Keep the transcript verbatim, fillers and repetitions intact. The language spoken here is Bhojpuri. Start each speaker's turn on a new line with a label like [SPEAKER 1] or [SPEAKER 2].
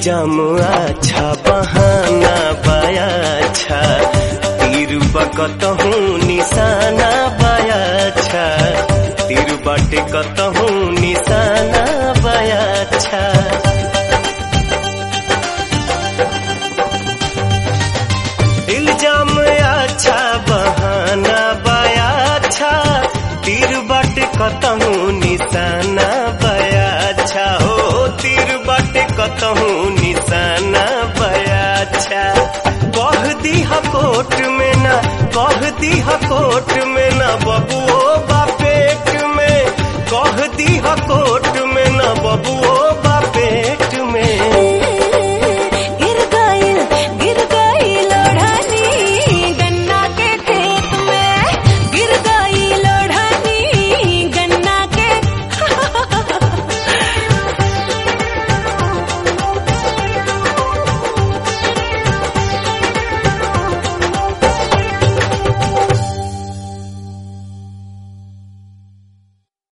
[SPEAKER 1] इल्जाम अच्छा बहाना बाया अच्छा तीर बकतहूँ निशाना बाया अच्छा तीर बाटे कतहूँ निशाना बाया अच्छा इल्जाम अच्छा बहाना बाया अच्छा तीर बाटे कतहूँ निशाना बाया अच्छा हो तीर बाटे कतहूँ निशाना बाया अच्छा कह दीहा कोट में ना कह दीहा कोट में ना बबुओ बापेट में कह दीहा कोट